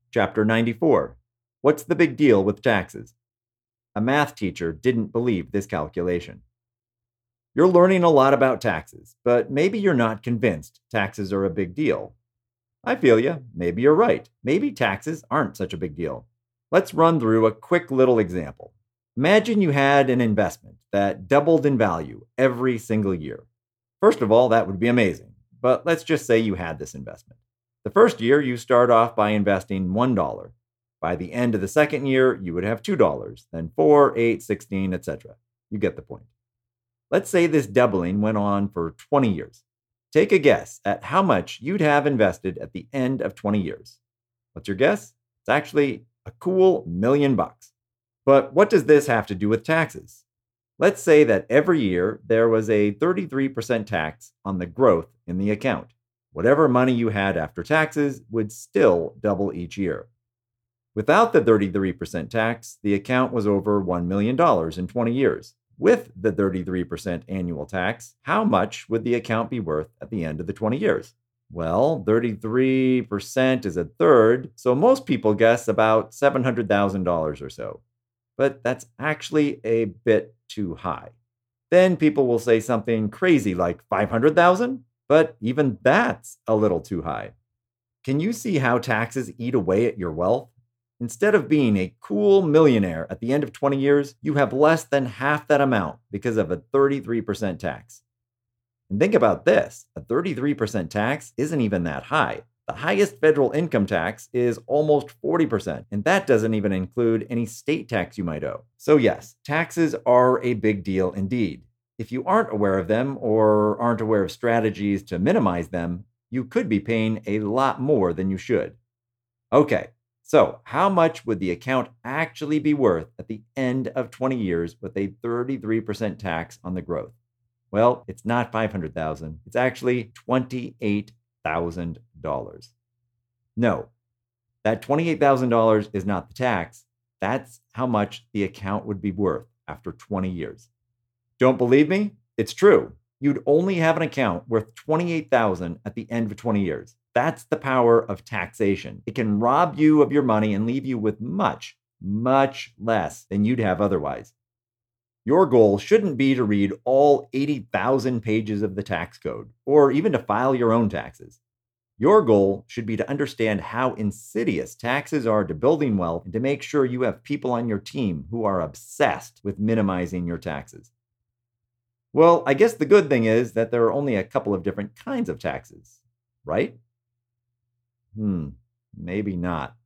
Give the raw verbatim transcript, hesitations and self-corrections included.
Chapter ninety-four. What's the big deal with taxes? A math teacher didn't believe this calculation. You're learning a lot about taxes, but maybe you're not convinced taxes are a big deal. I feel you. Maybe you're right. Maybe taxes aren't such a big deal. Let's run through a quick little example. Imagine you had an investment that doubled in value every single year. First of all, that would be amazing, but let's just say you had this investment. The first year, you start off by investing one dollar. By the end of the second year, you would have two dollars, then four, eight, sixteen, et cetera. You get the point. Let's say this doubling went on for twenty years. Take a guess at how much you'd have invested at the end of twenty years. What's your guess? It's actually a cool million bucks. But what does this have to do with taxes? Let's say that every year there was a thirty-three percent tax on the growth in the account. Whatever money you had after taxes would still double each year. Without the thirty-three percent tax, the account was over one million dollars in twenty years. With the thirty-three percent annual tax, how much would the account be worth at the end of the twenty years? Well, thirty-three percent is a third, so most people guess about seven hundred thousand dollars or so. But that's actually a bit too high. Then people will say something crazy like five hundred thousand dollars, but even that's a little too high. Can you see how taxes eat away at your wealth? Instead of being a cool millionaire at the end of twenty years, you have less than half that amount because of a thirty-three percent tax. And think about this, a thirty-three percent tax isn't even that high. The highest federal income tax is almost forty percent, and that doesn't even include any state tax you might owe. So yes, taxes are a big deal indeed. If you aren't aware of them or aren't aware of strategies to minimize them, you could be paying a lot more than you should. Okay. So, how much would the account actually be worth at the end of twenty years with a thirty-three percent tax on the growth? Well, it's not five hundred thousand dollars. It's actually twenty-eight thousand dollars. No, that twenty-eight thousand dollars is not the tax. That's how much the account would be worth after twenty years. Don't believe me? It's true. You'd only have an account worth twenty-eight thousand dollars at the end of twenty years. That's the power of taxation. It can rob you of your money and leave you with much, much less than you'd have otherwise. Your goal shouldn't be to read all eighty thousand pages of the tax code, or even to file your own taxes. Your goal should be to understand how insidious taxes are to building wealth and to make sure you have people on your team who are obsessed with minimizing your taxes. Well, I guess the good thing is that there are only a couple of different kinds of taxes, right? Hmm, maybe not.